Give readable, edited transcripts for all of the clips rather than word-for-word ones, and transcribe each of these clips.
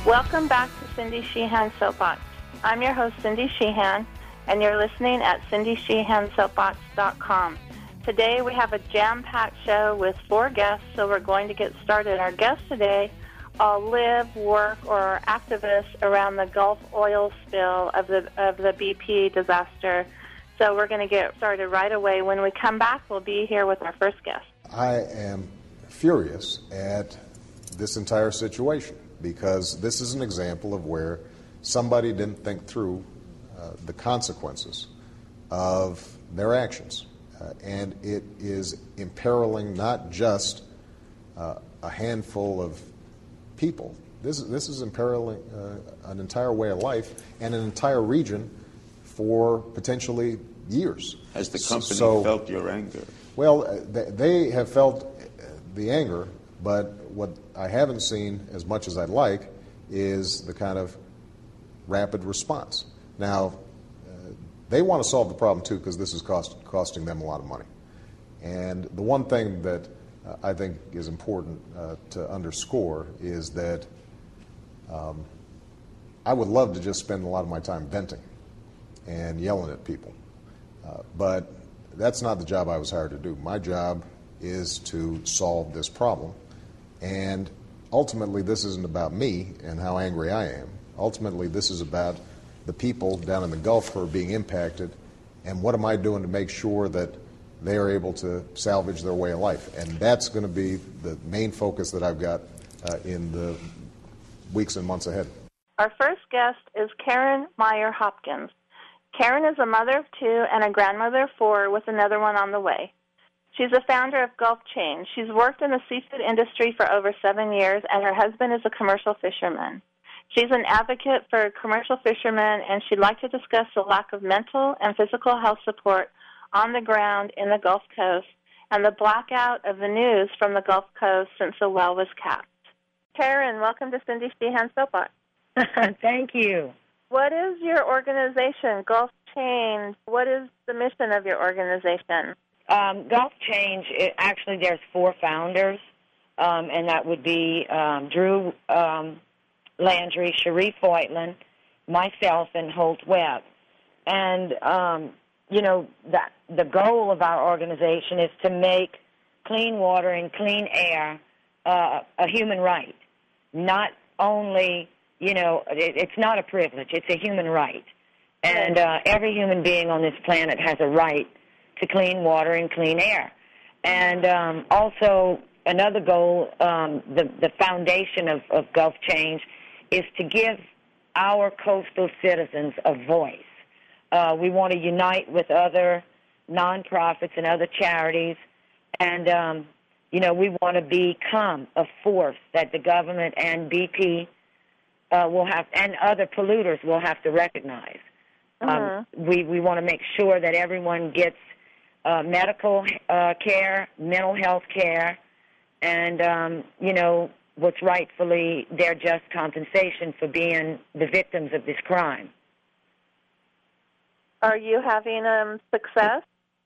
Welcome back to Cindy Sheehan Soapbox. I'm your host, Cindy Sheehan, and you're listening at cindysheehansoapbox.com. Today we have a jam-packed show with 4 guests, so we're going to get started. Our guests today all live, work, or are activists around the Gulf oil spill of the BP disaster. So we're going to get started right away. When we come back, we'll be here with our first guest. I am furious at this entire situation because this is an example of where somebody didn't think through the consequences of their actions. And it is imperiling not just a handful of people. This is imperiling an entire way of life and an entire region for potentially years. Has the company felt your anger? Well, they have felt the anger, but what I haven't seen as much as I'd like is the kind of rapid response. Now, they want to solve the problem, too, because this is costing them a lot of money. And the one thing that I think is important to underscore is that I would love to just spend a lot of my time venting and yelling at people. But that's not the job I was hired to do. My job is to solve this problem. And ultimately, this isn't about me and how angry I am. Ultimately, this is about the people down in the Gulf who are being impacted, and what am I doing to make sure that they are able to salvage their way of life. And that's going to be the main focus that I've got in the weeks and months ahead. Our first guest is Karen Meyer Hopkins. Karen is a mother of 2 and a grandmother of 4 with another one on the way. She's the founder of Gulf Change. She's worked in the seafood industry for over 7 years, and her husband is a commercial fisherman. She's an advocate for commercial fishermen, and she'd like to discuss the lack of mental and physical health support on the ground in the Gulf Coast and the blackout of the news from the Gulf Coast since the well was capped. Karen, welcome to Cindy Sheehan Soapbox. Thank you. What is your organization, Gulf Change? What is the mission of your organization? Gulf Change, actually there's 4 founders, and that would be Drew Landry, Sharif Voigtland, myself, and Holt Webb. And, the goal of our organization is to make clean water and clean air a human right. Not only, it's not a privilege, it's a human right. And every human being on this planet has a right to clean water and clean air. And also another goal, the foundation of Gulf Change is to give our coastal citizens a voice. We want to unite with other nonprofits and other charities, and, we want to become a force that the government and BP will have, and other polluters will have to recognize. We want to make sure that everyone gets medical care, mental health care, and, what's rightfully their just compensation for being the victims of this crime. Are you having success?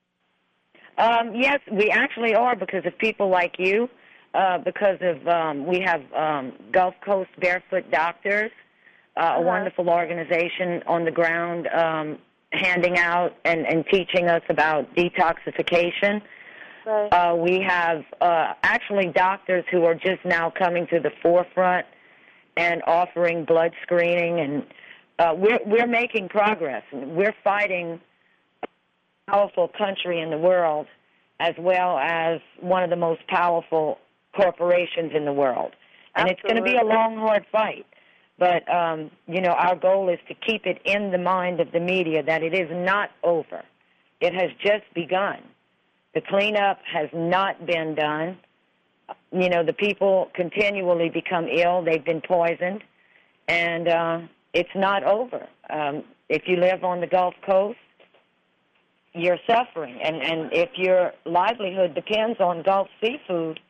Yes, we actually are because of people like you, because of we have Gulf Coast Barefoot Doctors, a wonderful organization on the ground handing out and teaching us about detoxification. Right. We have actually doctors who are just now coming to the forefront and offering blood screening, and we're making progress. We're fighting a powerful country in the world as well as one of the most powerful corporations in the world. And Absolutely. It's going to be a long, hard fight. But, our goal is to keep it in the mind of the media that it is not over. It has just begun. The cleanup has not been done. The people continually become ill. They've been poisoned. And it's not over. If you live on the Gulf Coast, you're suffering. And if your livelihood depends on Gulf seafood,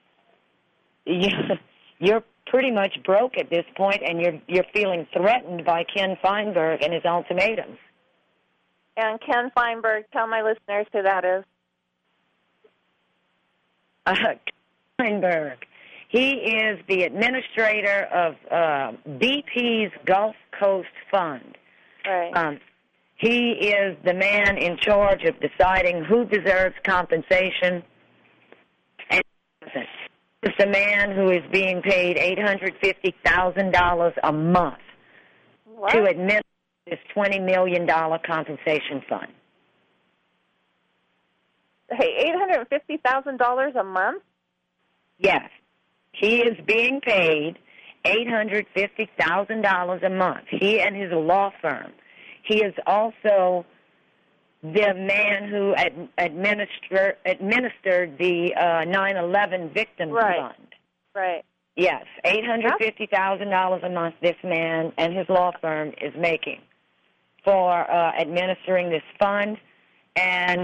you're pretty much broke at this point, and you're feeling threatened by Ken Feinberg and his ultimatums. And Ken Feinberg, tell my listeners who that is. Feinberg He is the administrator of BP's Gulf Coast Fund. Right. He is the man in charge of deciding who deserves compensation. And he's the man who is being paid $850,000 a month to administer this $20 million compensation fund. Hey, $850,000 a month? Yes. He is being paid $850,000 a month, he and his law firm. He is also the man who administered the 9/11 Victims Fund. Right. Yes, $850,000 a month this man and his law firm is making for administering this fund. And,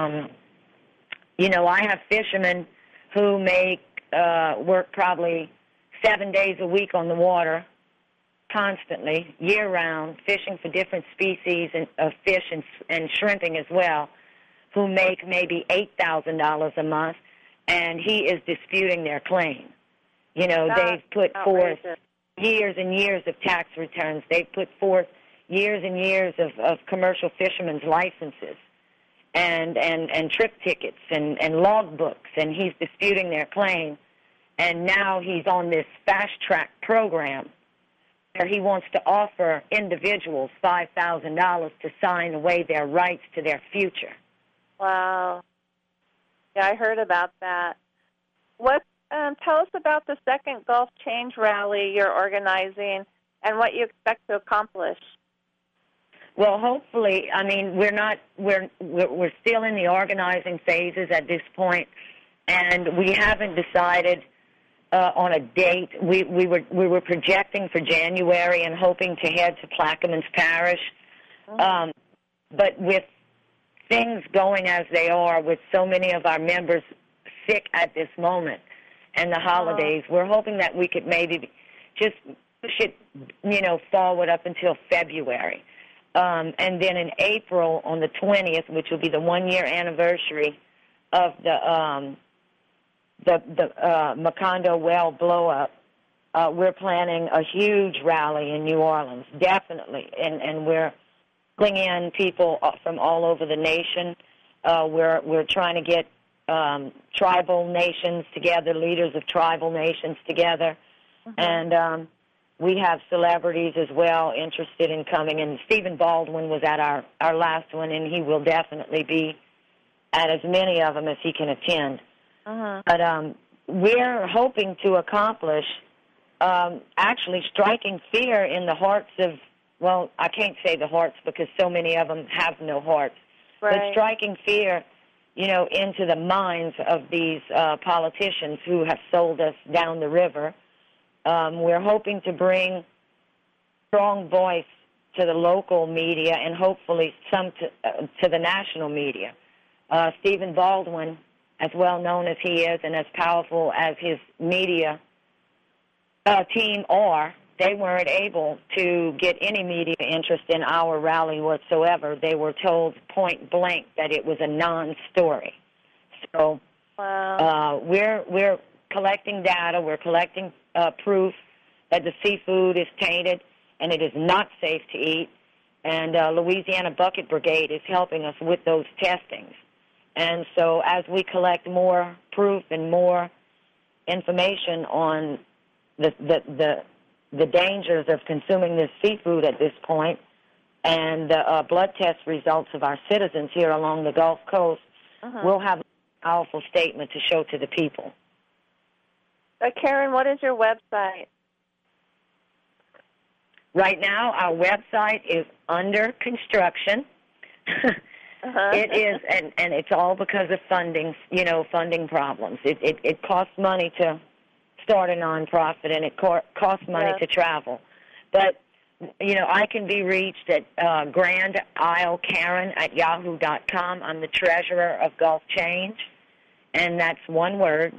I have fishermen who work probably 7 days a week on the water, constantly, year-round, fishing for different species of fish and shrimping as well, who make maybe $8,000 a month, and he is disputing their claim. They've put forth years and years of tax returns. They've put forth years and years of commercial fishermen's licenses and trip tickets and log books, and he's disputing their claim. And now he's on this fast-track program where he wants to offer individuals $5,000 to sign away their rights to their future. Wow. Yeah, I heard about that. Tell us about the second Gulf Change rally you're organizing and what you expect to accomplish. Well, hopefully, we're still in the organizing phases at this point, and we haven't decided on a date. We were projecting for January and hoping to head to Plaquemines Parish. But with things going as they are, with so many of our members sick at this moment and the holidays, we're hoping that we could maybe just push it, forward up until February. And then in April, on the 20th, which will be the 1-year anniversary of the Macondo well blow-up, we're planning a huge rally in New Orleans, definitely. And we're bringing in people from all over the nation. We're trying to get tribal nations together, leaders of tribal nations together. And we have celebrities as well interested in coming. And Stephen Baldwin was at our last one, and he will definitely be at as many of them as he can attend. But we're hoping to accomplish actually striking fear in the hearts of, well, I can't say the hearts because so many of them have no hearts, but striking fear, into the minds of these politicians who have sold us down the river. We're hoping to bring strong voice to the local media and hopefully some to the national media. Stephen Baldwin, as well known as he is and as powerful as his media team are, they weren't able to get any media interest in our rally whatsoever. They were told point blank that it was a non-story. So we're collecting data. We're collecting proof that the seafood is tainted and it is not safe to eat. And Louisiana Bucket Brigade is helping us with those testings. And so as we collect more proof and more information on the dangers of consuming this seafood at this point and the blood test results of our citizens here along the Gulf Coast, we'll have a powerful statement to show to the people. Karen, what is your website? Right now, our website is under construction. It is, and it's all because of funding problems. It costs money to start a nonprofit, and it costs money to travel. But, I can be reached at GrandIsleKaren@yahoo.com. I'm the treasurer of Gulf Change, and that's one word,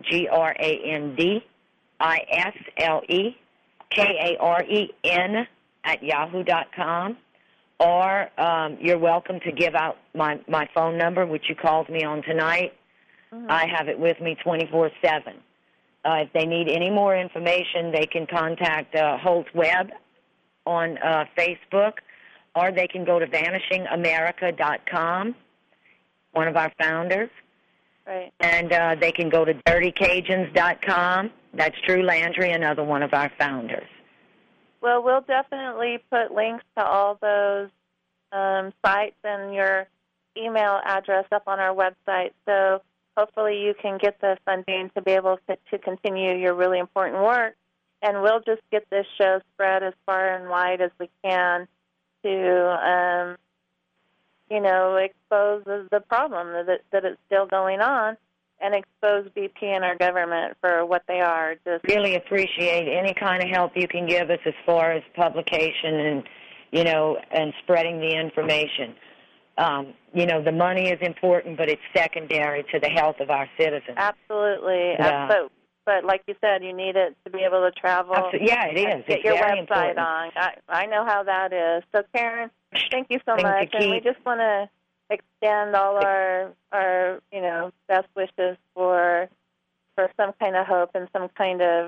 GrandIsleKaren @yahoo.com. Or you're welcome to give out my phone number, which you called me on tonight. I have it with me 24/7. If they need any more information, they can contact Holt Webb on Facebook, or they can go to VanishingAmerica.com, one of our founders. Right. And they can go to DirtyCajuns.com. That's Drew Landry, another one of our founders. Well, we'll definitely put links to all those sites and your email address up on our website, so hopefully you can get the funding to be able to continue your really important work, and we'll just get this show spread as far and wide as we can to, expose the problem that is still going on and expose BP and our government for what they are. Just really appreciate any kind of help you can give us as far as publication and, and spreading the information. The money is important, but it's secondary to the health of our citizens. Absolutely. Yeah. But like you said, you need it to be able to travel. Yeah, it is. Get your website on. I know how that is. So, Karen, thank you so much. And we just want to extend all our best wishes for some kind of hope and some kind of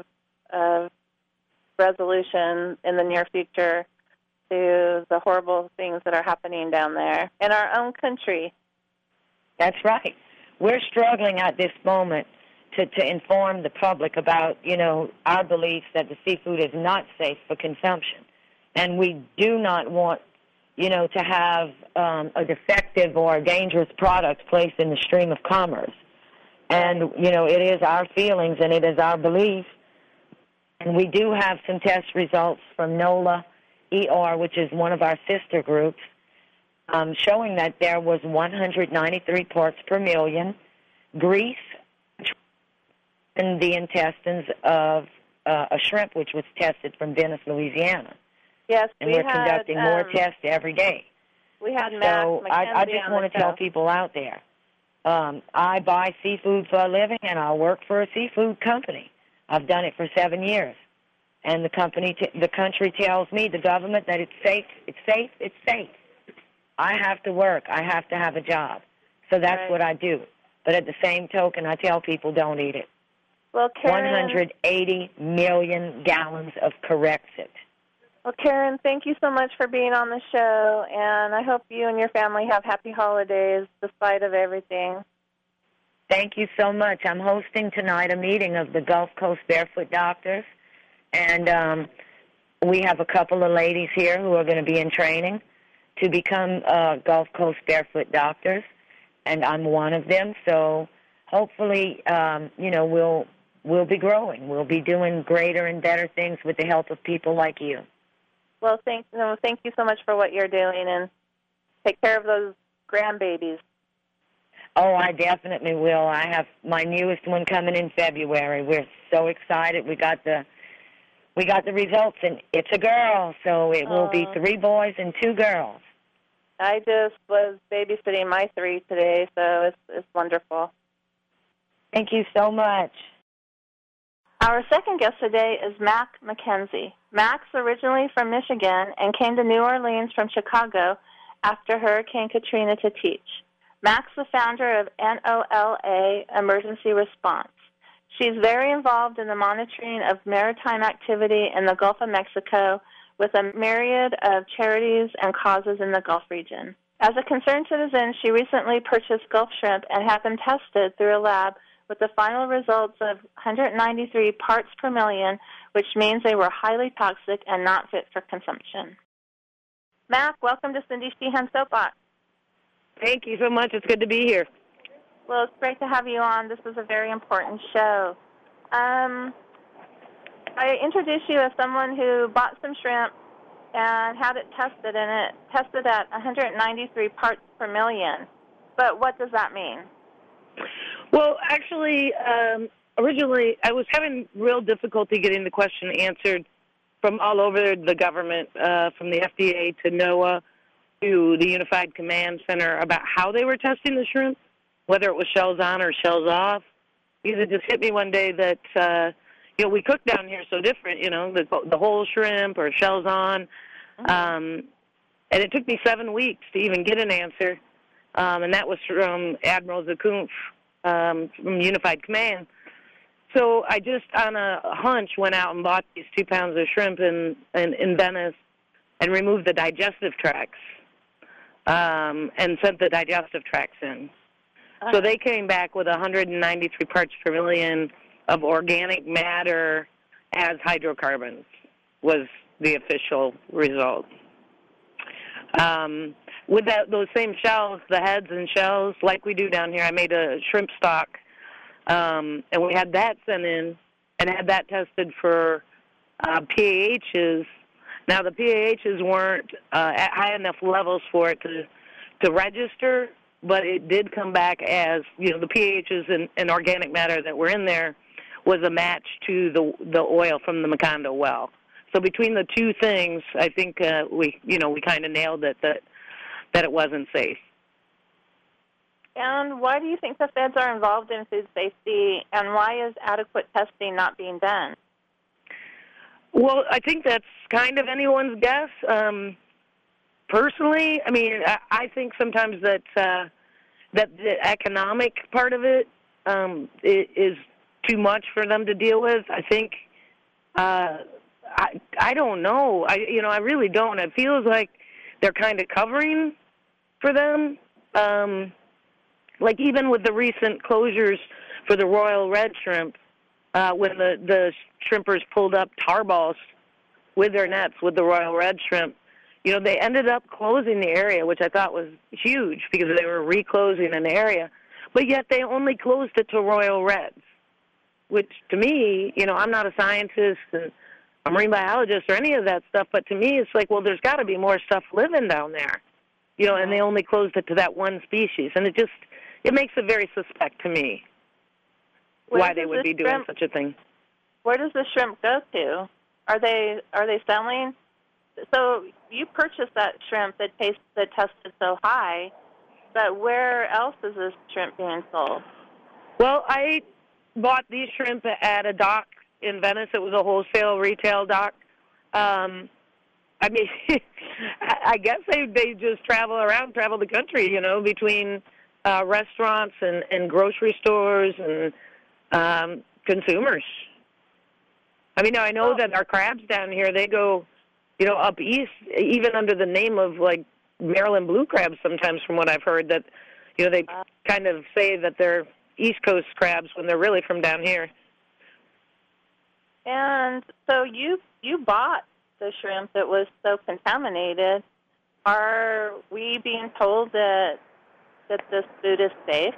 resolution in the near future to the horrible things that are happening down there in our own country. That's right. We're struggling at this moment to inform the public about, our beliefs that the seafood is not safe for consumption. And we do not want, to have a defective or a dangerous product placed in the stream of commerce. And, it is our feelings and it is our belief. And we do have some test results from NOLA ER, which is one of our sister groups, showing that there was 193 parts per million grease in the intestines of a shrimp, which was tested from Venice, Louisiana. Yes, and we're conducting more tests every day. We had So I just want to tell people out there, I buy seafood for a living, and I work for a seafood company. I've done it for 7 years. And the country tells me, the government, that it's safe, it's safe, it's safe. I have to work. I have to have a job. So that's what I do. But at the same token, I tell people don't eat it. Well, Karen, 180 million gallons of Corexit. Well, Karen, thank you so much for being on the show, and I hope you and your family have happy holidays despite of everything. Thank you so much. I'm hosting tonight a meeting of the Gulf Coast Barefoot Doctors, and we have a couple of ladies here who are going to be in training to become Gulf Coast Barefoot Doctors, and I'm one of them. So hopefully, we'll be growing. We'll be doing greater and better things with the help of people like you. Well, thank you so much for what you're doing, and take care of those grandbabies. Oh, I definitely will. I have my newest one coming in February. We're so excited. We got the results, and it's a girl, so it will be 3 boys and 2 girls. I just was babysitting my 3 today, so it's wonderful. Thank you so much. Our second guest today is Mac McKenzie. Mac's originally from Michigan and came to New Orleans from Chicago after Hurricane Katrina to teach. Mac's the founder of NOLA Emergency Response. She's very involved in the monitoring of maritime activity in the Gulf of Mexico with a myriad of charities and causes in the Gulf region. As a concerned citizen, she recently purchased Gulf shrimp and had them tested through a lab with the final results of 193 parts per million, which means they were highly toxic and not fit for consumption. Mac, welcome to Cindy Sheehan Soapbox. Thank you so much. It's good to be here. Well, it's great to have you on. This is a very important show. I introduced you as someone who bought some shrimp and had it tested, and it tested at 193 parts per million. But what does that mean? Well, actually, originally I was having real difficulty getting the question answered from all over the government, from the FDA to NOAA to the Unified Command Center, about how they were testing the shrimp, whether it was shells on or shells off. Because it just hit me one day that, we cook down here so different, the whole shrimp or shells on. And it took me 7 weeks to even get an answer, and that was from Admiral Zakumpf from Unified Command. So I just, on a hunch, went out and bought these 2 pounds of shrimp in Venice and removed the digestive tracts and sent the digestive tracts in. So they came back with 193 parts per million of organic matter as hydrocarbons was the official result. With those same shells, the heads and shells, like we do down here, I made a shrimp stock, and we had that sent in and had that tested for PAHs. Now, the PAHs weren't at high enough levels for it to register, but it did come back as, the PAHs and organic matter that were in there was a match to the oil from the Macondo well. So between the two things, I think we kind of nailed it that it wasn't safe. And why do you think the feds are involved in food safety, and why is adequate testing not being done? Well, I think that's kind of anyone's guess. Personally, I mean, I think sometimes that the economic part of it is too much for them to deal with. I think I don't know. I really don't. It feels like they're kind of covering for them. Like even with the recent closures for the Royal Red Shrimp, when the shrimpers pulled up tar balls with their nets with the Royal Red Shrimp, they ended up closing the area, which I thought was huge because they were reclosing an area. But yet they only closed it to Royal Reds, which to me, I'm not a scientist and a marine biologist or any of that stuff, but to me it's like, well, there's got to be more stuff living down there, and they only closed it to that one species. And it makes it very suspect to me why they would be doing such a thing. Where does the shrimp go to? Are they selling? So you purchased that shrimp that tested so high, but where else is this shrimp being sold? Well, I bought these shrimp at a dock in Venice. It was a wholesale retail dock. I mean, I guess they just travel the country, between restaurants and grocery stores and consumers. I mean, I know that our crabs down here, they go, up east, even under the name of, like, Maryland blue crabs sometimes, from what I've heard, that, they kind of say that they're East Coast crabs when they're really from down here. And so you bought the shrimp that was so contaminated. Are we being told that this food is safe?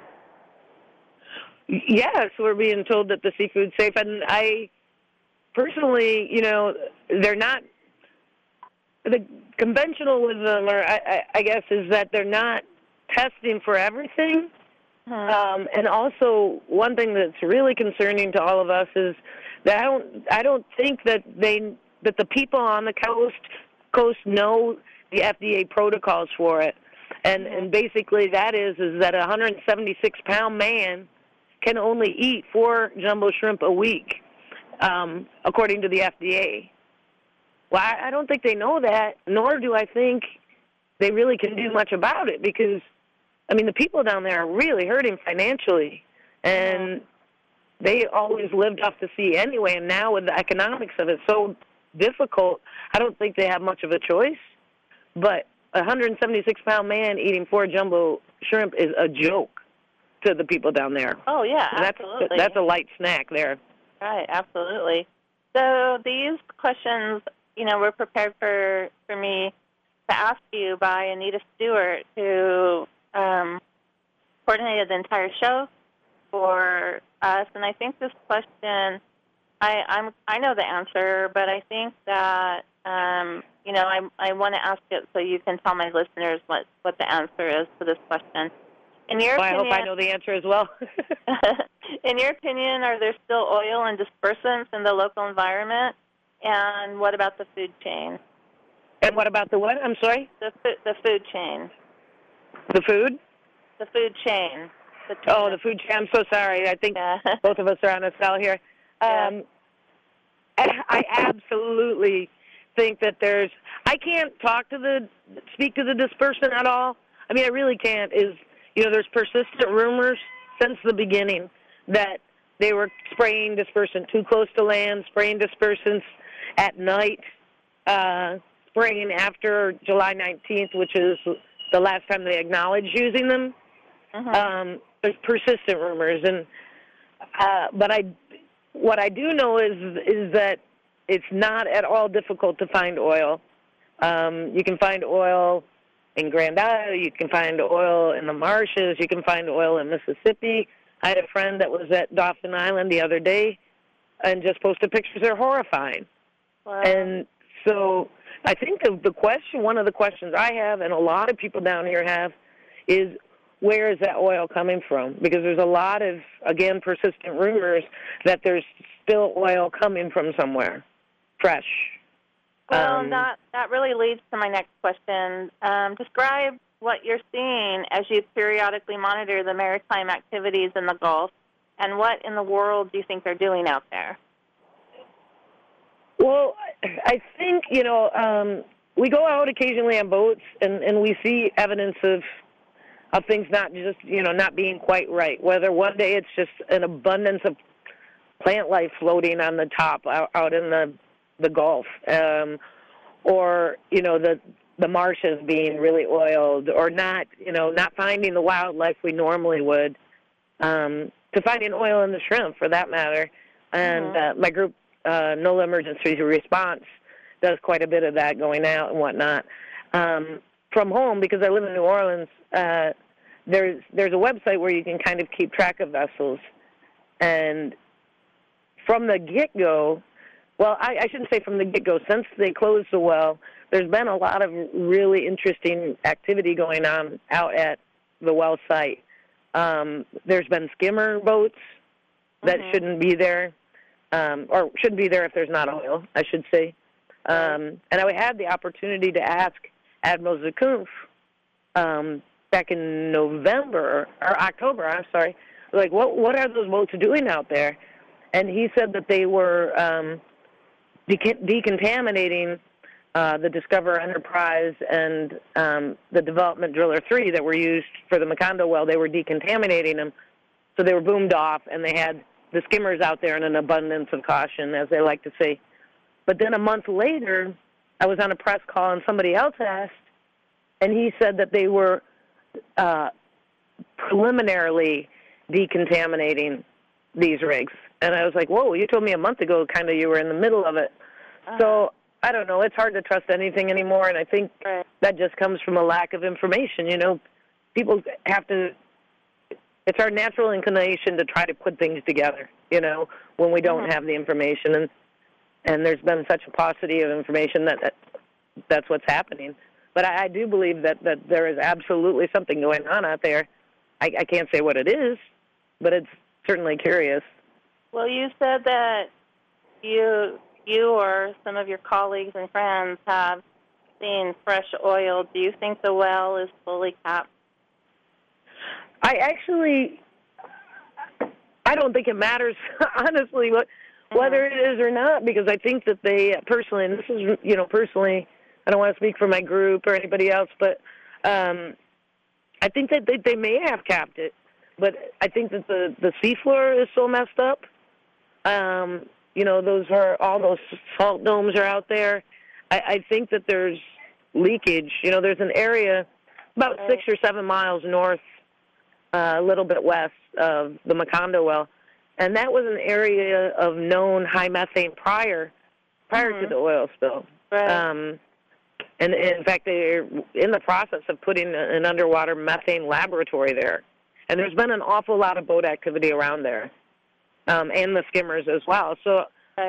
Yes, we're being told that the seafood's safe. And I personally, they're not, the conventional wisdom, or I guess, is that they're not testing for everything. And also, one thing that's really concerning to all of us is that I don't think that the people on the coast know the FDA protocols for it. And basically that is that a 176-pound man can only eat 4 jumbo shrimp a week, according to the FDA. Well, I don't think they know that, nor do I think they really can do much about it because, I mean, the people down there are really hurting financially, and they always lived off the sea anyway, and now with the economics of it so difficult, I don't think they have much of a choice. But a 176-pound man eating 4 jumbo shrimp is a joke to the people down there. Oh, yeah, absolutely. That's a light snack there. Right, absolutely. So these questions, were prepared for me to ask you by Anita Stewart, who coordinated the entire show for us. And I think this question, I know the answer, but I think that I want to ask it so you can tell my listeners what the answer is to this question. In your opinion, I hope I know the answer as well. In your opinion, are there still oil and dispersants in the local environment? And what about the food chain? And what about the what? I'm sorry? The food chain. The food? The food chain. The food chain. I'm so sorry. I think both of us are on a cell here. I absolutely think that I can't speak to the dispersant at all. I mean, I really can't. There's persistent rumors since the beginning that They were spraying dispersant too close to land, spraying dispersants at night, spraying after July 19th, which is the last time they acknowledged using them. There's persistent rumors, and but what I do know is that it's not at all difficult to find oil. You can find oil in Grand Isle. You can find oil in the marshes. You can find oil in Mississippi. I had a friend that was at Dauphin Island the other day and just posted pictures. They're horrifying. Wow. And so I think one of the questions I have and a lot of people down here have is, where is that oil coming from? Because there's a lot of, again, persistent rumors that there's still oil coming from somewhere, fresh. Well, that really leads to my next question. Describe what you're seeing as you periodically monitor the maritime activities in the Gulf, and what in the world do you think they're doing out there? Well, I think, we go out occasionally on boats, and we see evidence of things not just, not being quite right, whether one day it's just an abundance of plant life floating on the top out in the Gulf, or, the marshes being really oiled, or not finding the wildlife we normally would, to finding oil in the shrimp, for that matter. And my group, NOLA Emergency Response, does quite a bit of that, going out and whatnot. From home, because I live in New Orleans, there's a website where you can kind of keep track of vessels. And from the get-go, well, I shouldn't say from the get-go, since they closed the well, there's been a lot of really interesting activity going on out at the well site. There's been skimmer boats that shouldn't be there, or shouldn't be there if there's not oil, I should say. And I had the opportunity to ask Admiral Zakumpf back in October, like, what are those boats doing out there? And he said that they were decontaminating the Discover Enterprise and the Development Driller 3 that were used for the Macondo well. They were decontaminating them, so they were boomed off, and they had the skimmers out there in an abundance of caution, as they like to say. But then a month later, I was on a press call, and somebody else asked, and he said that they were preliminarily decontaminating these rigs. And I was like, whoa, you told me a month ago kind of you were in the middle of it. So, I don't know, it's hard to trust anything anymore, and I think that just comes from a lack of information. People have to, it's our natural inclination to try to put things together, when we don't have the information. And there's been such a paucity of information that's what's happening. But I do believe that there is absolutely something going on out there. I can't say what it is, but it's certainly curious. Well, you said that you or some of your colleagues and friends have seen fresh oil. Do you think the well is fully capped? I don't think it matters, honestly, whether it is or not, because I think that they personally, and this is, personally, I don't want to speak for my group or anybody else, but I think that they may have capped it, but I think that the seafloor is so messed up. All those salt domes are out there. I think that there's leakage. There's an area about 6 or 7 miles north, a little bit west of the Macondo well, and that was an area of known high methane prior to the oil spill. Right. And in fact, they're in the process of putting an underwater methane laboratory there. And there's been an awful lot of boat activity around there, and the skimmers as well. So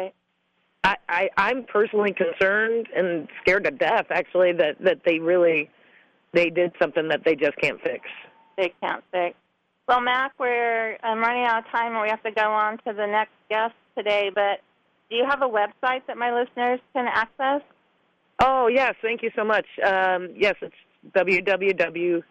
I'm personally concerned and scared to death, actually, that they did something that they just can't fix. They can't fix. Well, Mac, I'm running out of time, and we have to go on to the next guest today. But do you have a website that my listeners can access? Oh, yes. Thank you so much. Yes, it's www.NOLAER.org.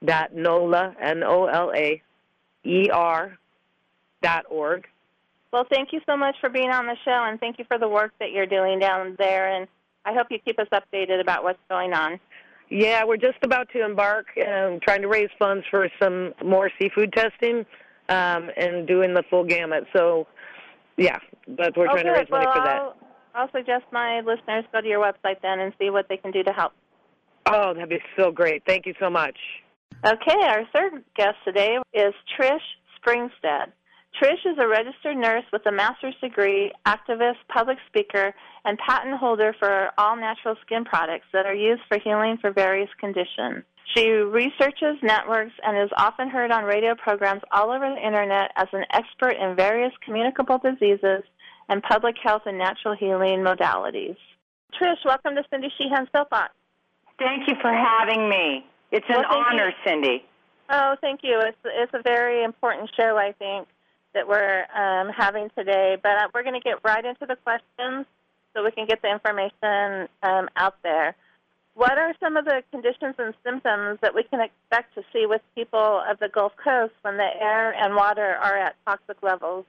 Well, thank you so much for being on the show, and thank you for the work that you're doing down there. And I hope you keep us updated about what's going on. Yeah, we're just about to embark, trying to raise funds for some more seafood testing. and doing the full gamut. So, yeah, but we're trying to raise money for that. I'll suggest my listeners go to your website then and see what they can do to help. Oh, that'd be so great. Thank you so much. Okay, our third guest today is Trish Springstead. Trish is a registered nurse with a master's degree, activist, public speaker, and patent holder for all-natural skin products that are used for healing for various conditions. She researches, networks, and is often heard on radio programs all over the Internet as an expert in various communicable diseases and public health and natural healing modalities. Trish, welcome to Cindy Sheehan's Soapbox. Thank you for having me. It's an honor, Cindy. Oh, thank you. It's a very important show, I think, that we're having today. But we're going to get right into the questions so we can get the information out there. What are some of the conditions and symptoms that we can expect to see with people of the Gulf Coast when the air and water are at toxic levels?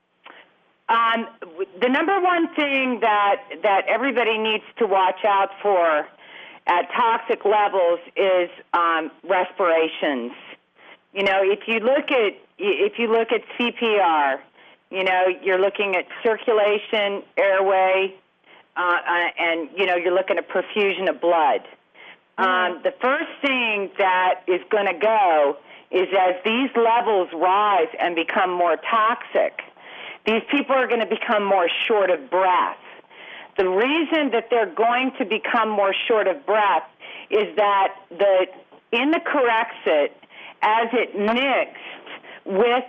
The number one thing that everybody needs to watch out for at toxic levels is respirations. You know, if you look at CPR, you know, you're looking at circulation, airway, and you know, you're looking at perfusion of blood. The first thing that is going to go is as these levels rise and become more toxic, these people are going to become more short of breath. The reason that they're going to become more short of breath is that in the Corexit, as it mixed with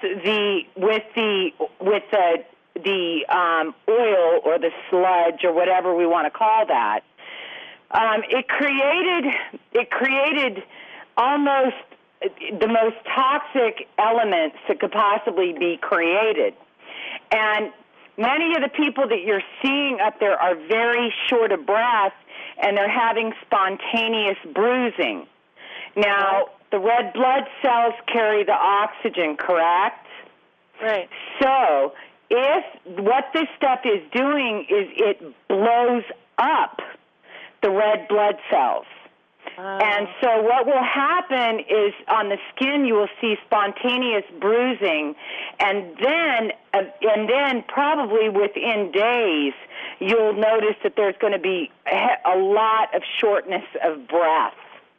the oil or the sludge or whatever we want to call that, it created almost the most toxic elements that could possibly be created. And many of the people that you're seeing up there are very short of breath, and they're having spontaneous bruising. Now, the red blood cells carry the oxygen, correct? Right. So, if what this stuff is doing is it blows up the red blood cells. And so what will happen is on the skin you will see spontaneous bruising, and then probably within days you'll notice that there's going to be a lot of shortness of breath.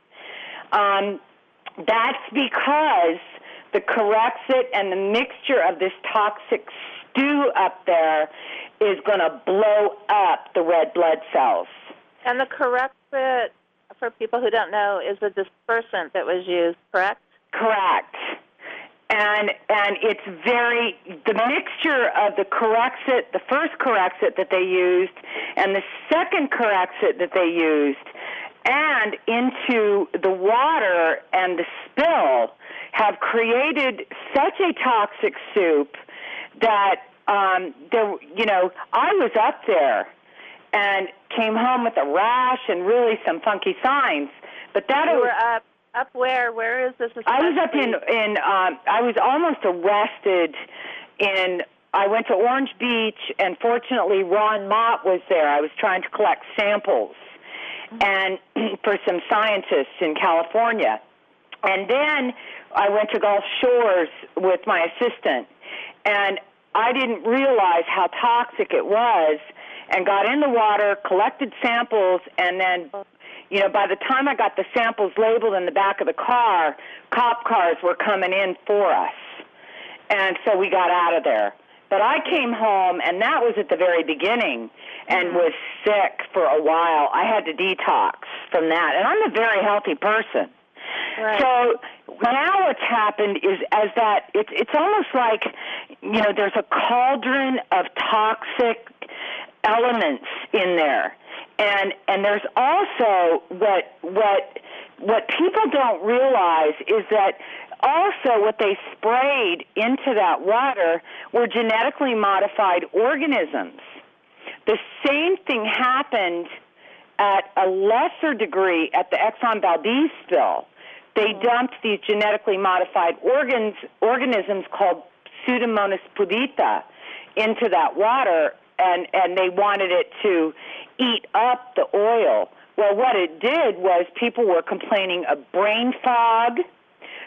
That's because the Corexit and the mixture of this toxic stew up there is going to blow up the red blood cells. And the Corexit, for people who don't know, is a dispersant that was used, correct? Correct. And it's the mixture of the Corexit, the first Corexit that they used, and the second Corexit that they used, and into the water and the spill have created such a toxic soup that, I was up there and came home with a rash and really some funky signs. But that you were up where? Where is this? I was up in I was almost arrested I went to Orange Beach, and fortunately Ron Mott was there. I was trying to collect samples and for some scientists in California. And then I went to Gulf Shores with my assistant, and I didn't realize how toxic it was, and got in the water, collected samples, and then, by the time I got the samples labeled in the back of the car, cop cars were coming in for us. And so we got out of there. But I came home, and that was at the very beginning, and was sick for a while. I had to detox from that, and I'm a very healthy person. Right. So now what's happened is it's almost like, there's a cauldron of toxic elements in there. And there's also what people don't realize is that also what they sprayed into that water were genetically modified organisms. The same thing happened at a lesser degree at the Exxon Valdez spill. They dumped these genetically modified organisms called Pseudomonas pudita into that water, and they wanted it to eat up the oil. Well, what it did was people were complaining of brain fog.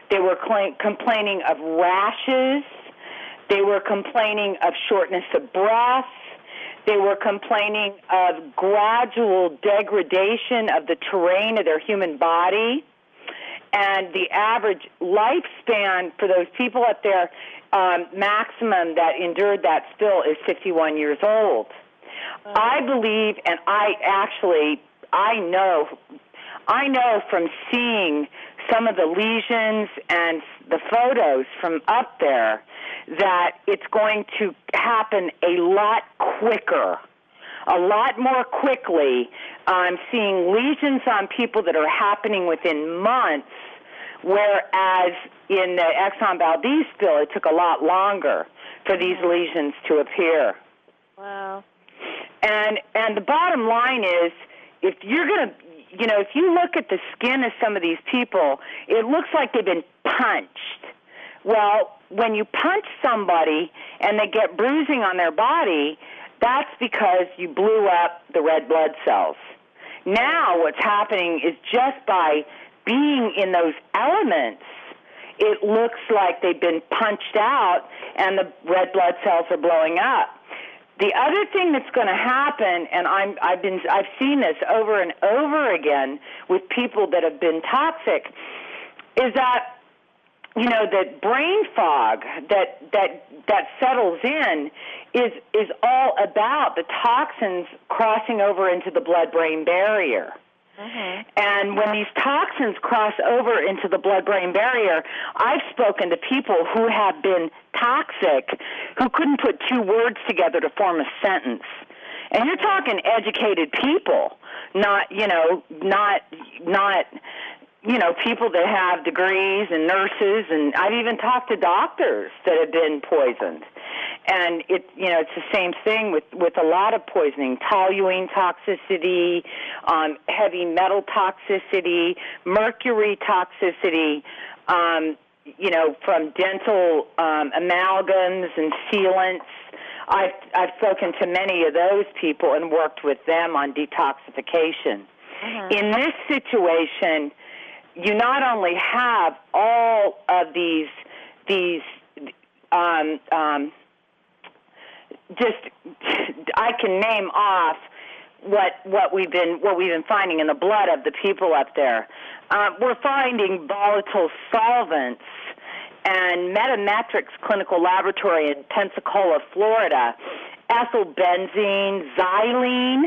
They were complaining of rashes. They were complaining of shortness of breath. They were complaining of gradual degradation of the terrain of their human body. And the average lifespan for those people up there, maximum that endured that spill, is 51 years old. I believe, and I know from seeing some of the lesions and the photos from up there that it's going to happen a lot quicker, a lot more quickly. I'm seeing lesions on people that are happening within months, whereas in the Exxon Valdez spill, it took a lot longer for these lesions to appear. Wow. And the bottom line is, if you're going to, if you look at the skin of some of these people, it looks like they've been punched. Well, when you punch somebody and they get bruising on their body, that's because you blew up the red blood cells. Now what's happening is just by being in those elements, it looks like they've been punched out and the red blood cells are blowing up. The other thing that's going to happen, and I've seen this over and over again with people that have been toxic, is that that brain fog that settles in is all about the toxins crossing over into the blood-brain barrier. Mm-hmm. And when these toxins cross over into the blood-brain barrier, I've spoken to people who have been toxic who couldn't put two words together to form a sentence. And you're talking educated people, not people that have degrees and nurses, and I've even talked to doctors that have been poisoned. And it's the same thing with a lot of poisoning: toluene toxicity, heavy metal toxicity, mercury toxicity, from dental amalgams and sealants. I've spoken to many of those people and worked with them on detoxification. Mm-hmm. In this situation, you not only have all of these just I can name off what we've been finding in the blood of the people up there. We're finding volatile solvents, and Metametrix Clinical Laboratory in Pensacola, Florida, ethylbenzene, xylene.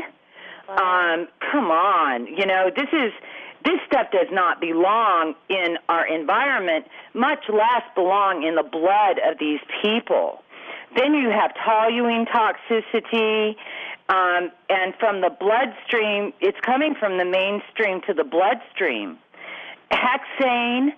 Come on, this stuff does not belong in our environment, much less belong in the blood of these people. Then you have toluene toxicity, and from the bloodstream, it's coming from the mainstream to the bloodstream. Hexane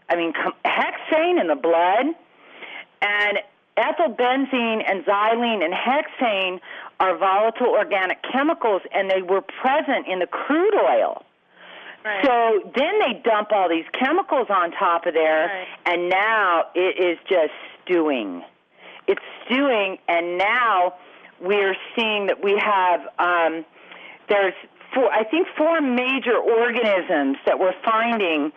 in the blood, and ethylbenzene and xylene and hexane are volatile organic chemicals, and they were present in the crude oil. Right. So then they dump all these chemicals on top of there, right. And now it is just stewing. It's stewing, and now we're seeing that we have there's four major organisms that we're finding.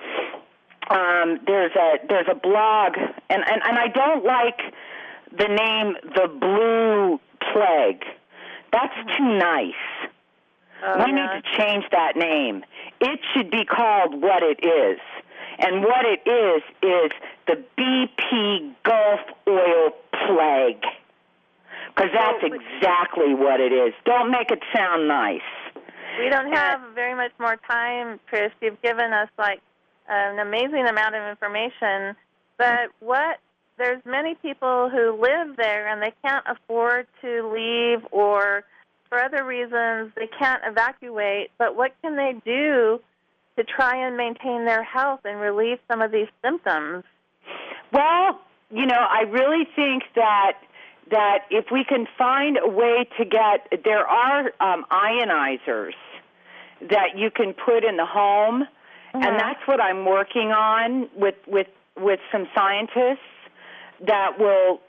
There's a blog, and I don't like the name the blue plague. That's too nice. We need to change that name. It should be called what it is. And what it is the BP Gulf Oil Plague. Because that's exactly what it is. Don't make it sound nice. We don't have very much more time, Chris. You've given us an amazing amount of information. But there's many people who live there and they can't afford to leave, or for other reasons they can't evacuate. But what can they do to try and maintain their health and relieve some of these symptoms? Well, I really think that if we can find a way to there are ionizers that you can put in the home, mm-hmm. and that's what I'm working on with some scientists that will,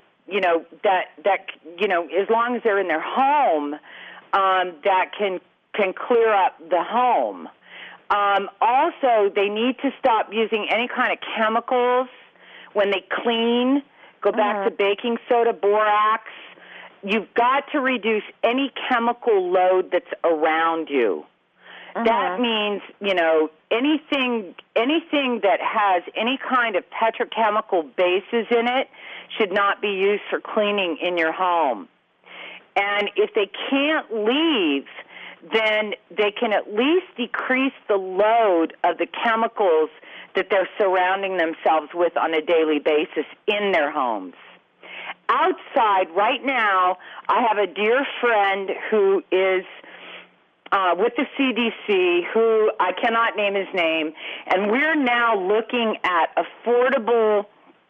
as long as they're in their home, that can clear up the home. Also, they need to stop using any kind of chemicals when they clean. Go back to baking soda, borax. You've got to reduce any chemical load that's around you. That means, anything that has any kind of petrochemical bases in it should not be used for cleaning in your home. And if they can't leave, then they can at least decrease the load of the chemicals that they're surrounding themselves with on a daily basis in their homes. Outside, right now, I have a dear friend who is with the CDC, who I cannot name his name, and we're now looking at affordable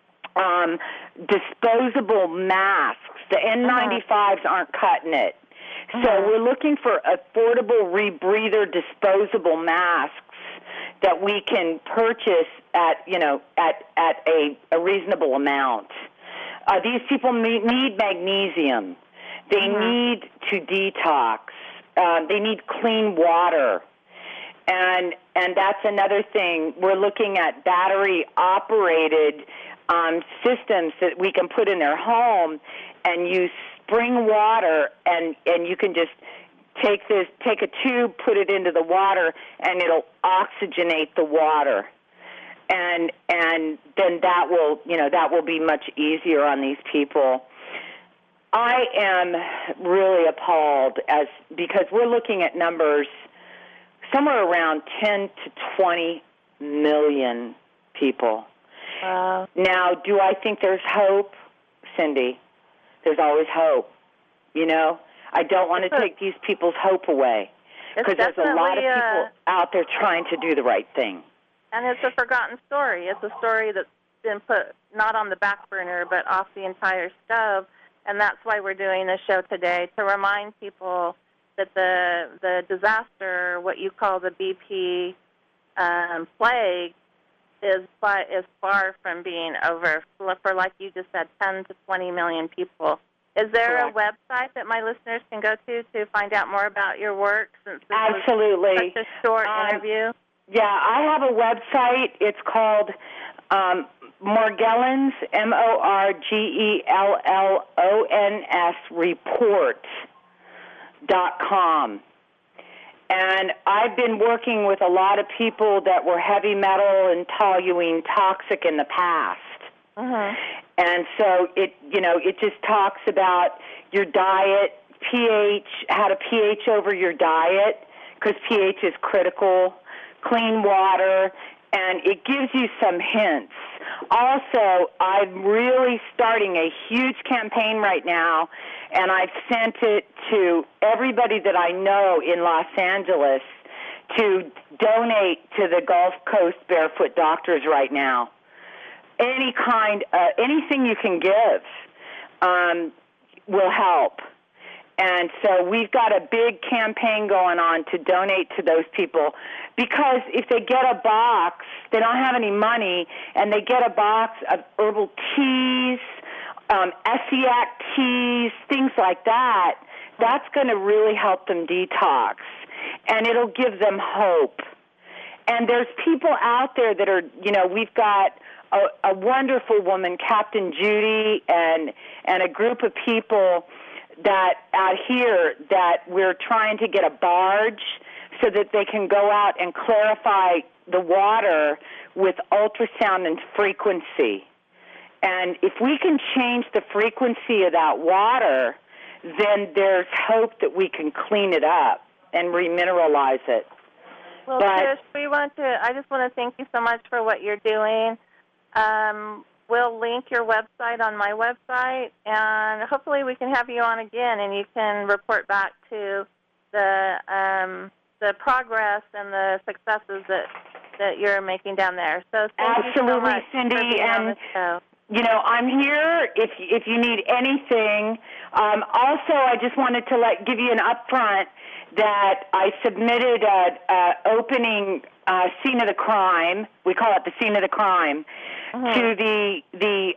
disposable masks. The N95s aren't cutting it. So we're looking for affordable rebreather disposable masks that we can purchase at a reasonable amount. These people need magnesium. They need to detox. They need clean water. And that's another thing. We're looking at battery-operated systems that we can put in their home and use spring water, and you can just take a tube, put it into the water, and it'll oxygenate the water. And then that will be much easier on these people. I am really appalled because we're looking at numbers somewhere around 10 to 20 million people. Now, do I think there's hope, Cindy? There's always hope. I don't want to take these people's hope away because there's a lot of people out there trying to do the right thing. And it's a forgotten story. It's a story that's been put not on the back burner but off the entire stove. And that's why we're doing this show today, to remind people that the disaster, what you call the BP plague, is far from being over for, like you just said, 10 to 20 million people. Is there a website that my listeners can go to find out more about your work, since this Absolutely. was such a short interview? Yeah, I have a website. It's called Morgellons, MORGELLONS report.com. And I've been working with a lot of people that were heavy metal and toluene toxic in the past. And so it just talks about your diet, pH, how to pH over your diet, because pH is critical, clean water, and it gives you some hints. Also, I'm really starting a huge campaign right now, and I've sent it to everybody that I know in Los Angeles to donate to the Gulf Coast Barefoot Doctors right now. Anything you can give will help. And so we've got a big campaign going on to donate to those people, because if they get a box, they don't have any money, and they get a box of herbal teas, Essiac teas, things like that, that's going to really help them detox, and it'll give them hope. And there's people out there that are, we've got a wonderful woman, Captain Judy, and a group of people that out here that we're trying to get a barge so that they can go out and clarify the water with ultrasound and frequency. And if we can change the frequency of that water, then there's hope that we can clean it up and remineralize it. Well, Trish, I just want to thank you so much for what you're doing. We'll link your website on my website, and hopefully we can have you on again, and you can report back to the progress and the successes that you're making down there. So thank you so much, Cindy, for being on the show. I'm here if you need anything. Also, I just wanted to give you an upfront that I submitted an opening scene of the crime. We call it the scene of the crime. To the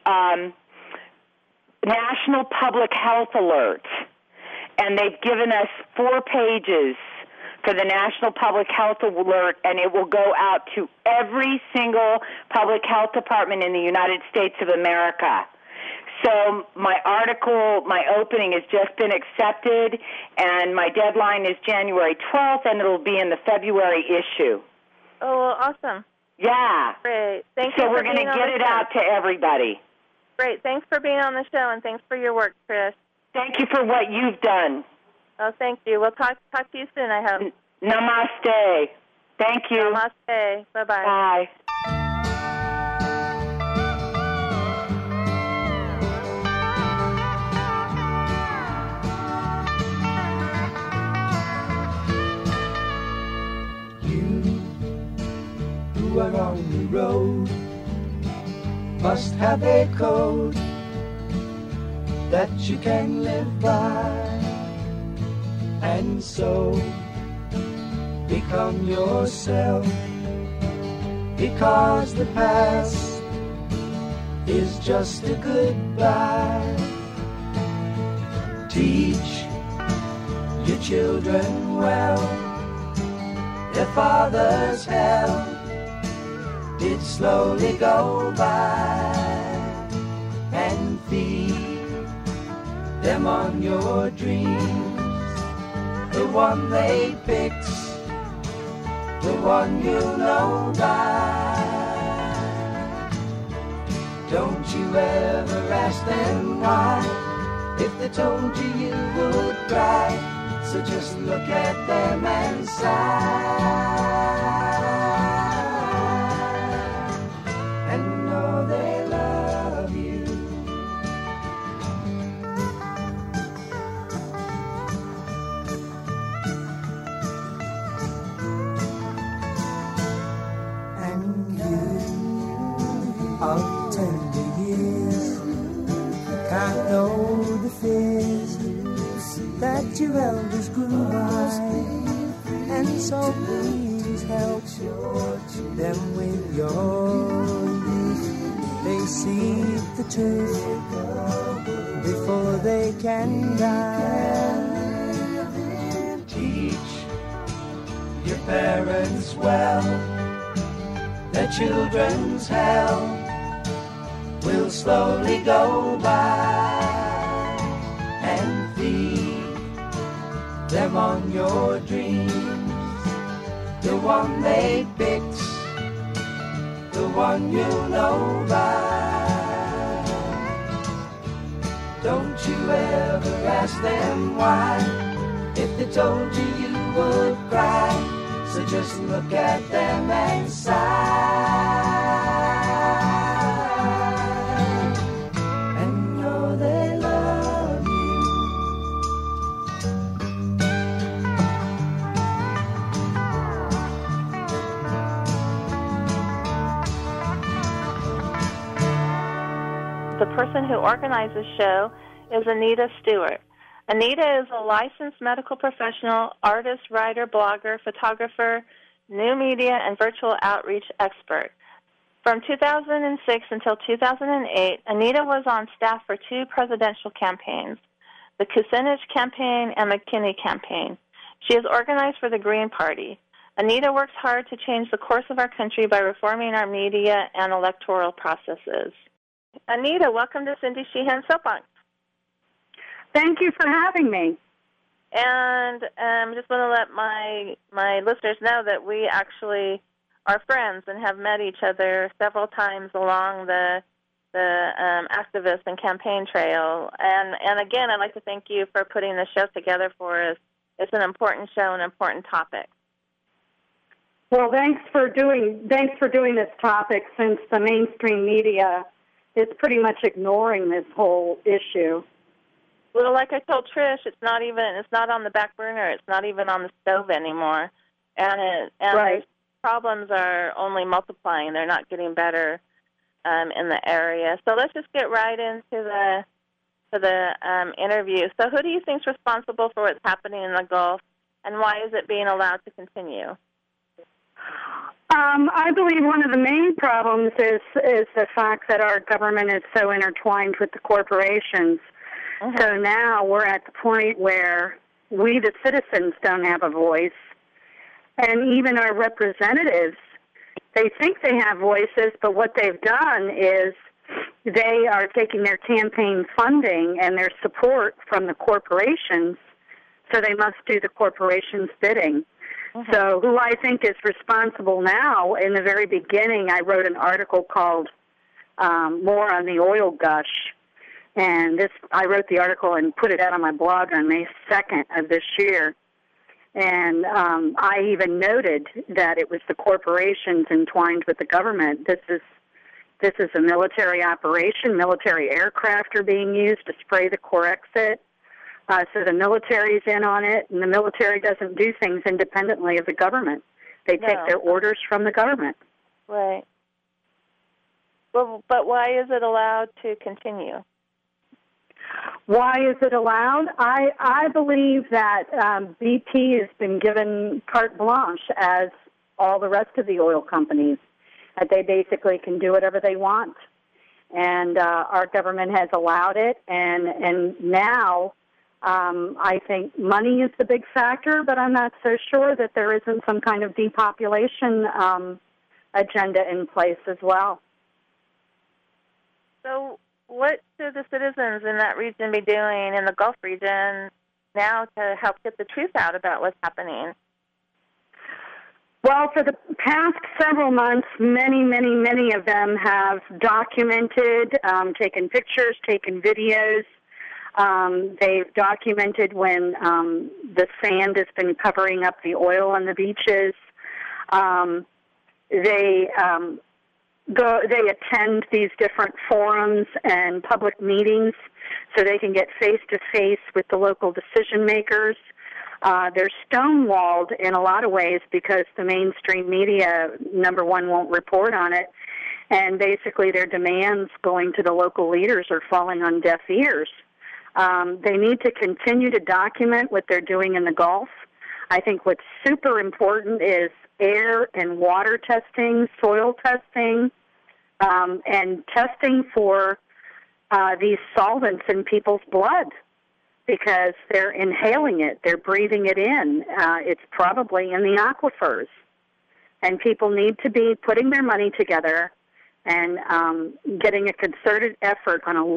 National Public Health Alert, and they've given us 4 pages for the National Public Health Alert, and it will go out to every single public health department in the United States of America. So my opening has just been accepted, and my deadline is January 12th, and it'll be in the February issue. Oh, well, awesome. Yeah. Great. Thank you. So we're going to get it out to everybody. Great. Thanks for being on the show, and thanks for your work, Trish. Thank you for what you've done. Oh, thank you. We'll talk to you soon, I hope. Namaste. Thank you. Namaste. Bye-bye. Bye. Who are on the road must have a code that you can live by, and so become yourself, because the past is just a goodbye. Teach your children well, their father's hell did slowly go by, and feed them on your dreams, the one they picked, the one you know by. Don't you ever ask them why, if they told you you would cry, so just look at them and sigh. Of tender years, can't know the fears that your elders grew by, and so please help them with your youth. They seek the truth before they can die. Teach your parents well, their children's hell will slowly go by, and feed them on your dreams, the one they picked, the one you know by. Don't you ever ask them why, if they told you you would cry, so just look at them and sigh. The person who organized the show is Anita Stewart. Anita is a licensed medical professional, artist, writer, blogger, photographer, new media, and virtual outreach expert. From 2006 until 2008, Anita was on staff for two presidential campaigns, the Kucinich campaign and McKinney campaign. She is organized for the Green Party. Anita works hard to change the course of our country by reforming our media and electoral processes. Anita, welcome to Cindy Sheehan Soapbox. Thank you for having me. And I just want to let my listeners know that we actually are friends and have met each other several times along the activist and campaign trail. And again, I'd like to thank you for putting the show together for us. It's an important show, an important topic. Well, thanks for doing this topic, since the mainstream media is pretty much ignoring this whole issue. Well, like I told Trish, it's not on the back burner. It's not even on the stove anymore, and right. The problems are only multiplying. They're not getting better in the area. So let's just get right into the interview. So, who do you think is responsible for what's happening in the Gulf, and why is it being allowed to continue? I believe one of the main problems is the fact that our government is so intertwined with the corporations. So now we're at the point where we, the citizens, don't have a voice. And even our representatives, they think they have voices, but what they've done is they are taking their campaign funding and their support from the corporations, so they must do the corporations' bidding. So who I think is responsible now, in the very beginning, I wrote an article called More on the Oil Gush. And I wrote the article and put it out on my blog on May 2nd of this year. And I even noted that it was the corporations entwined with the government. This is a military operation. Military aircraft are being used to spray the Corexit. So the military's in on it, and the military doesn't do things independently of the government. They take their orders from the government. Right. Well, but why is it allowed to continue? Why is it allowed? I believe that BP has been given carte blanche, as all the rest of the oil companies, that they basically can do whatever they want. And our government has allowed it, and now I think money is the big factor, but I'm not so sure that there isn't some kind of depopulation agenda in place as well. So what should the citizens in that region be doing, in the Gulf region, now to help get the truth out about what's happening? Well, for the past several months, many of them have documented, taken pictures, taken videos. They've documented when the sand has been covering up the oil on the beaches. They attend these different forums and public meetings so they can get face-to-face with the local decision makers. They're stonewalled in a lot of ways because the mainstream media, number one, won't report on it, and basically their demands going to the local leaders are falling on deaf ears. They need to continue to document what they're doing in the Gulf. I think what's super important is air and water testing, soil testing, and testing for these solvents in people's blood, because they're inhaling it, they're breathing it in. It's probably in the aquifers. And people need to be putting their money together and getting a concerted effort on a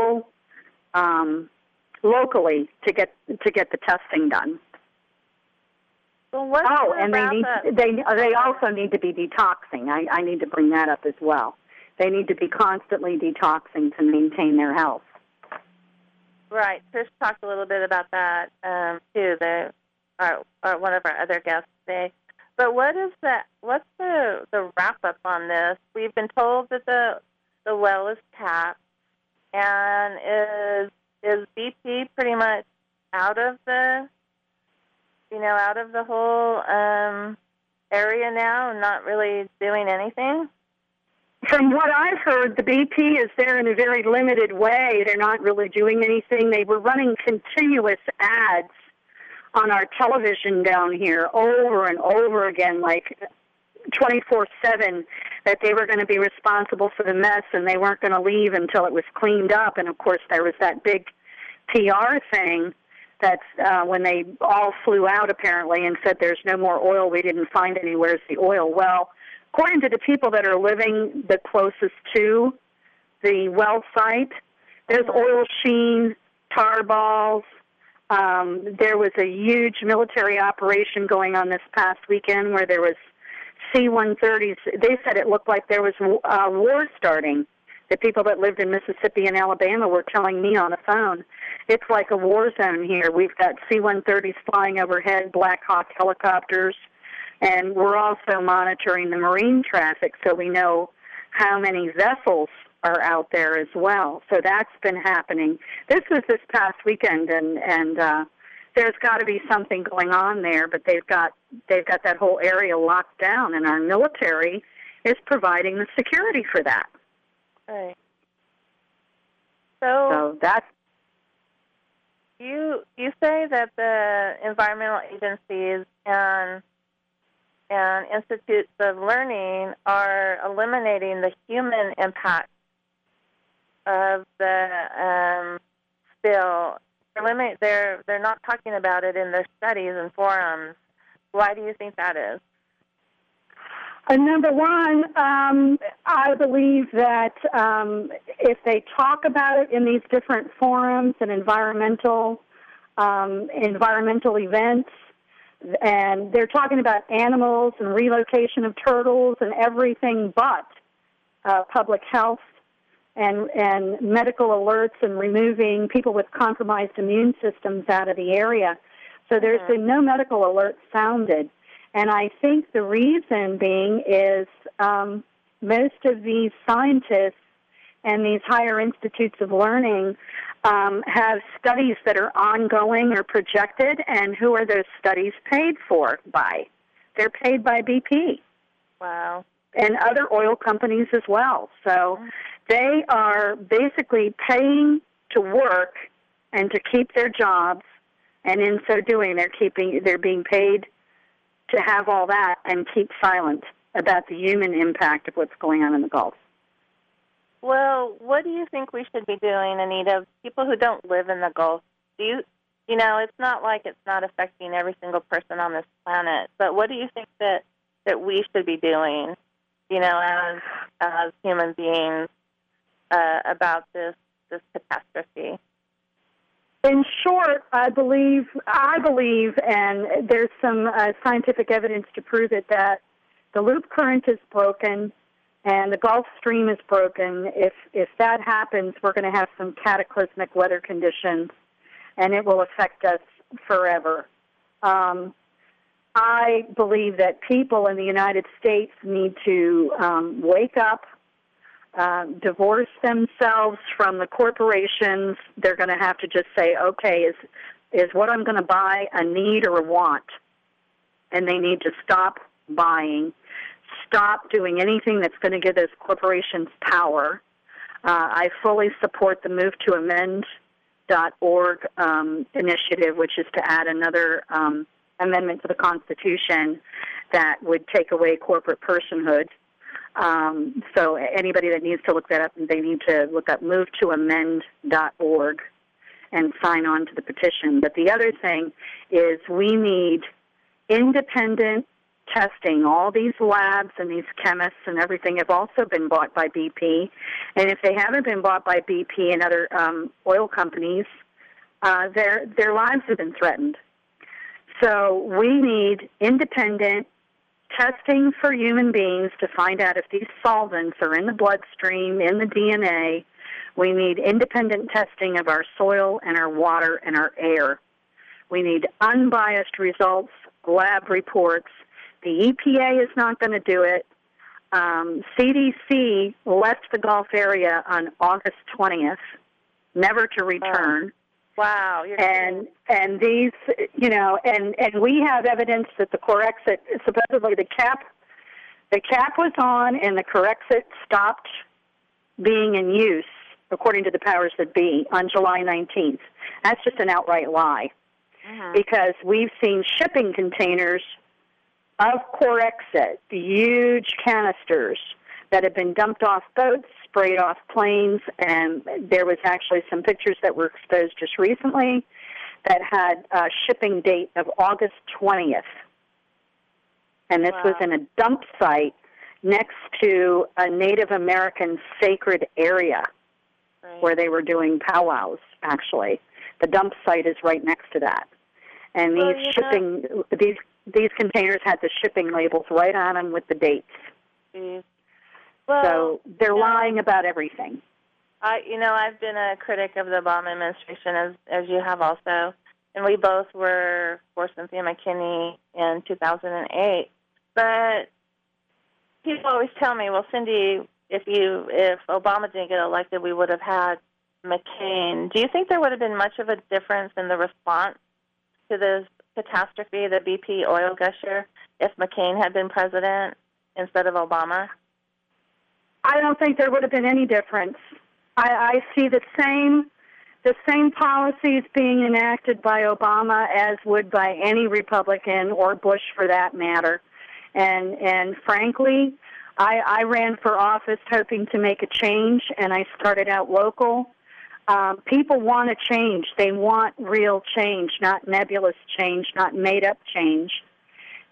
locally to get the testing done. Well, and they also need to be detoxing. I need to bring that up as well. They need to be constantly detoxing to maintain their health. Right. Trish talked a little bit about that too. One of our other guests today. But what's the wrap up on this? We've been told that the well is tapped, and is BP pretty much out of the whole area now and not really doing anything? From what I've heard, the BP is there in a very limited way. They're not really doing anything. They were running continuous ads on our television down here over and over again, like 24/7, that they were going to be responsible for the mess and they weren't going to leave until it was cleaned up. And, of course, there was that big PR thing that's when they all flew out, apparently, and said there's no more oil. We didn't find any. Where's the oil? Well, according to the people that are living the closest to the well site, there's oil sheen, tar balls. There was a huge military operation going on this past weekend where there was C-130s. They said it looked like there was a war starting. The people that lived in Mississippi and Alabama were telling me on the phone, it's like a war zone here. We've got C-130s flying overhead, Black Hawk helicopters, and we're also monitoring the marine traffic so we know how many vessels are out there as well. So that's been happening. This was this past weekend, and there's got to be something going on there, but they've got that whole area locked down, and our military is providing the security for that. Right. So that's... You say that the environmental agencies and institutes of learning are eliminating the human impact of the spill. They're not talking about it in their studies and forums. Why do you think that is? Number one, I believe that if they talk about it in these different forums and environmental events, and they're talking about animals and relocation of turtles and everything but public health and medical alerts and removing people with compromised immune systems out of the area. So there's been no medical alerts sounded. And I think the reason being is most of these scientists and these higher institutes of learning have studies that are ongoing or projected, and who are those studies paid for by? They're paid by BP. Wow. And other oil companies as well. So they are basically paying to work and to keep their jobs, and in so doing, they're being paid to have all that and keep silent about the human impact of what's going on in the Gulf. Well, what do you think we should be doing, Anita? People who don't live in the Gulf, you know, it's not like it's not affecting every single person on this planet, but what do you think that we should be doing, you know, as human beings about this catastrophe? In short, I believe, and there's some scientific evidence to prove it, that the loop current is broken and the Gulf Stream is broken. If that happens, we're going to have some cataclysmic weather conditions, and it will affect us forever. I believe that people in the United States need to wake up, divorce themselves from the corporations. They're going to have to just say, okay, is what I'm going to buy a need or a want? And they need to stop buying, stop doing anything that's going to give those corporations power. I fully support the Move to Amend.org initiative, which is to add another amendment to the Constitution that would take away corporate personhood. So anybody that needs to look that up, they need to look up MoveToAmend.org and sign on to the petition. But the other thing is we need independent testing. All these labs and these chemists and everything have also been bought by BP. And if they haven't been bought by BP and other oil companies, their lives have been threatened. So we need independent testing for human beings to find out if these solvents are in the bloodstream, in the DNA. We need independent testing of our soil and our water and our air. We need unbiased results, lab reports. The EPA is not going to do it. CDC left the Gulf area on August 20th, never to return. Wow. And these, you know, and we have evidence that the Corexit, supposedly the cap was on and the Corexit stopped being in use, according to the powers that be, on July 19th. That's just an outright lie. Because we've seen shipping containers of Corexit, the huge canisters that have been dumped off boats, sprayed off planes, and there was actually some pictures that were exposed just recently that had a shipping date of August 20th. And this was in a dump site next to a Native American sacred area where they were doing powwows, actually. The dump site is right next to that. And these containers had the shipping labels right on them with the dates. Well, so they're lying about everything. I've been a critic of the Obama administration, as you have also, and we both were for Cynthia McKinney in 2008. But people always tell me, well, Cindy, if Obama didn't get elected, we would have had McCain. Do you think there would have been much of a difference in the response to this catastrophe, the BP oil gusher, if McCain had been president instead of Obama? I don't think there would have been any difference. I see the same policies being enacted by Obama as would by any Republican or Bush for that matter. And frankly, I ran for office hoping to make a change, and I started out local. People want to change. They want real change, not nebulous change, not made-up change.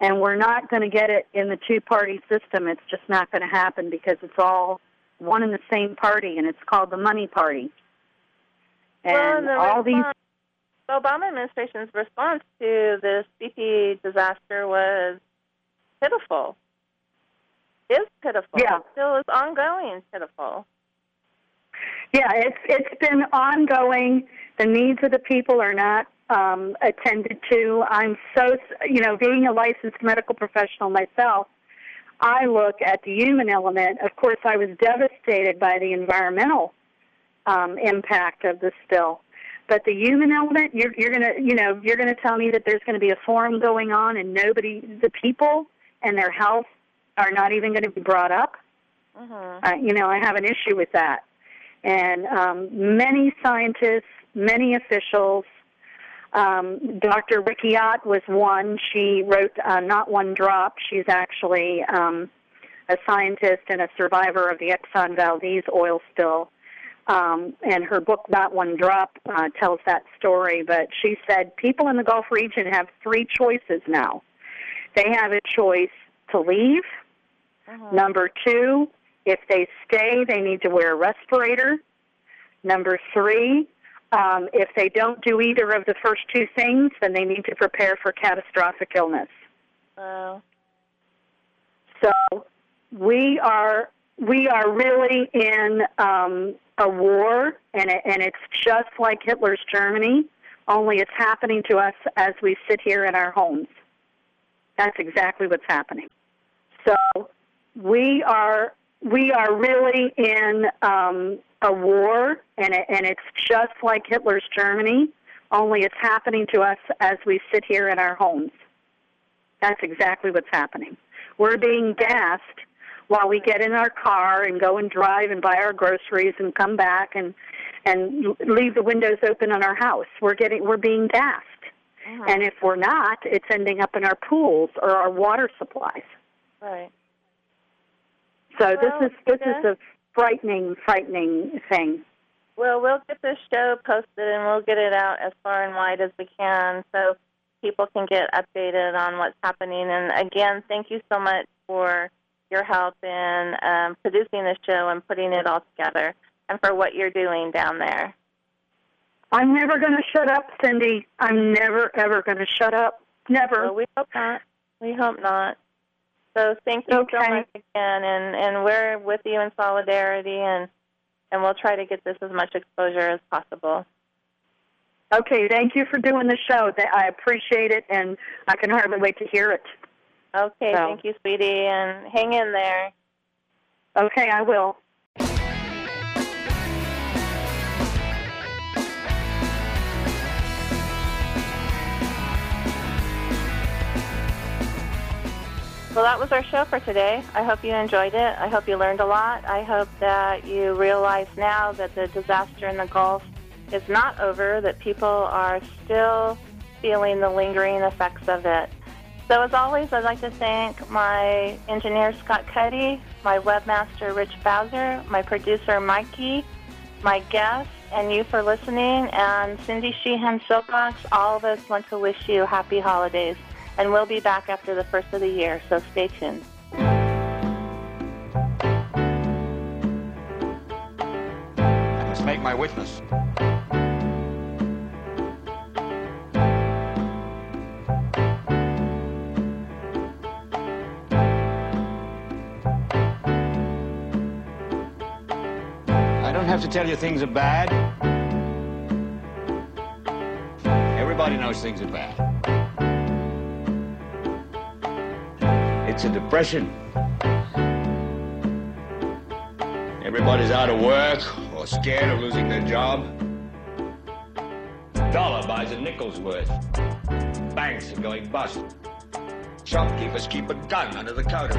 And we're not going to get it in the two-party system. It's just not going to happen because it's all one and the same party, and it's called the money party. And all these... The Obama administration's response to this BP disaster was pitiful. Is pitiful. Yeah. It still is ongoing pitiful. Yeah, it's been ongoing. The needs of the people are not attended to. I'm so, being a licensed medical professional myself, I look at the human element. Of course, I was devastated by the environmental impact of the spill. But the human element, you're gonna tell me that there's going to be a forum going on and the people and their health are not even going to be brought up. Mm-hmm. I have an issue with that. And many scientists, many officials, Dr. Ricky Ott was one. She wrote Not One Drop. She's actually a scientist and a survivor of the Exxon Valdez oil spill. And her book, Not One Drop, tells that story. But she said people in the Gulf region have three choices now. They have a choice to leave. Mm-hmm. Number two, if they stay, they need to wear a respirator. Number three, if they don't do either of the first two things, then they need to prepare for catastrophic illness. So we are really in a war, and it's just like Hitler's Germany, only it's happening to us as we sit here in our homes. That's exactly what's happening. So we are really in a war, and it's just like Hitler's Germany, only it's happening to us as we sit here in our homes. That's exactly what's happening. We're being gassed while we get in our car and go and drive and buy our groceries and come back and leave the windows open on our house. We're being gassed. Mm-hmm. And if we're not, it's ending up in our pools or our water supplies. Right. So this is a frightening thing. Well, we'll get this show posted and we'll get it out as far and wide as we can so people can get updated on what's happening. And again, thank you so much for your help in producing this show and putting it all together, and for what you're doing down there. I'm never going to shut up, Cindy. I'm never, ever going to shut up. Never. Well, we hope not. We hope not. So thank you so much again, and we're with you in solidarity, and we'll try to get this as much exposure as possible. Okay, thank you for doing the show. I appreciate it, and I can hardly wait to hear it. Okay, thank you, sweetie, and hang in there. Okay, I will. Well, that was our show for today. I hope you enjoyed it. I hope you learned a lot. I hope that you realize now that the disaster in the Gulf is not over, that people are still feeling the lingering effects of it. So as always, I'd like to thank my engineer, Scott Cuddy, my webmaster, Rich Bowser, my producer, Mikey, my guests, and you for listening, and Cindy Sheehan Silkbox. All of us want to wish you happy holidays. And we'll be back after the first of the year, so stay tuned. I must make my witness. I don't have to tell you things are bad. Everybody knows things are bad. It's a depression. Everybody's out of work or scared of losing their job. Dollar buys a nickel's worth. Banks are going bust. Shopkeepers keep a gun under the counter.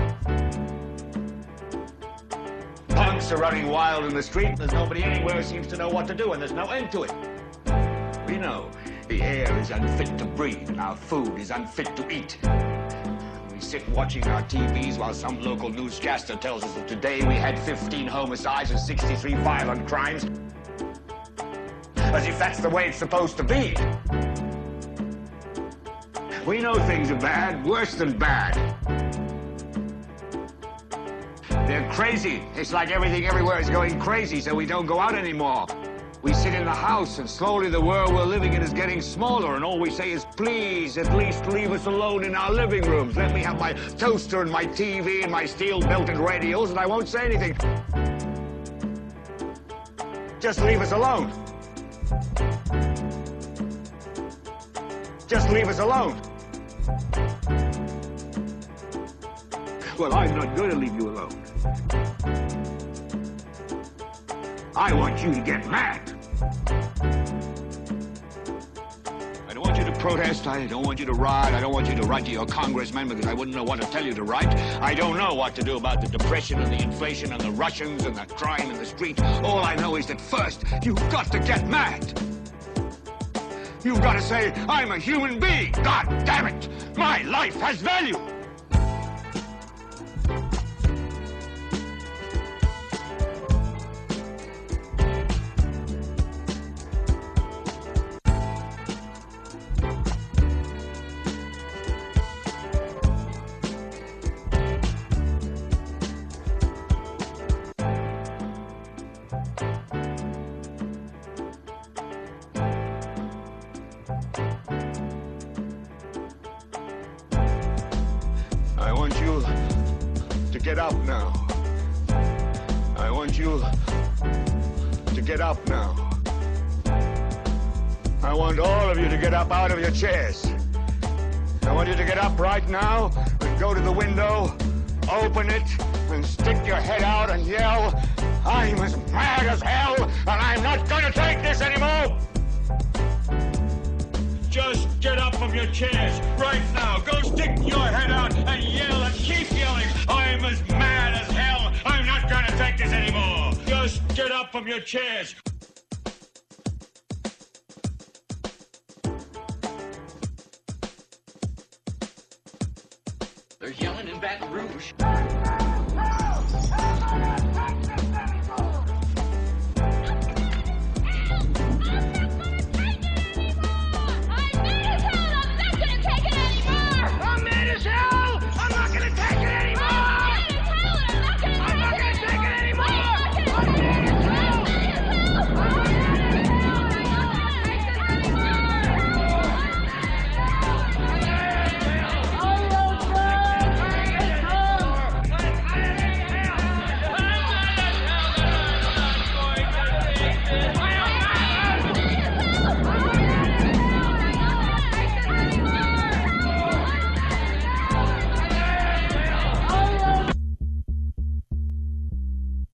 Punks are running wild in the street. There's nobody anywhere who seems to know what to do, and there's no end to it. We know the air is unfit to breathe, and our food is unfit to eat. We sit watching our TVs while some local newscaster tells us that today we had 15 homicides and 63 violent crimes. As if that's the way it's supposed to be. We know things are bad, worse than bad. They're crazy. It's like everything everywhere is going crazy, so we don't go out anymore. We sit in the house, and slowly the world we're living in is getting smaller, and all we say is, please, at least leave us alone in our living rooms. Let me have my toaster and my TV and my steel-belted radios, and I won't say anything. Just leave us alone. Just leave us alone. Well, I'm not going to leave you alone. I want you to get mad. I don't want you to protest. I don't want you to riot. I don't want you to write to your congressman because I wouldn't know what to tell you to write. I don't know what to do about the depression and the inflation and the Russians and the crime in the street. All I know is that first, you've got to get mad. You've got to say, I'm a human being. God damn it. My life has value. I want you to get up now. I want you to get up now. I want all of you to get up out of your chairs. I want you to get up right now and go to the window, open it, and stick your head out and yell, I'm as mad as hell, and I'm not going to take this anymore. Just get up from your chairs right now. Go stick your head out and yell and keep yelling. I'm as mad as hell. I'm not going to take this anymore. Just get up from your chairs. They're yelling in Baton Rouge.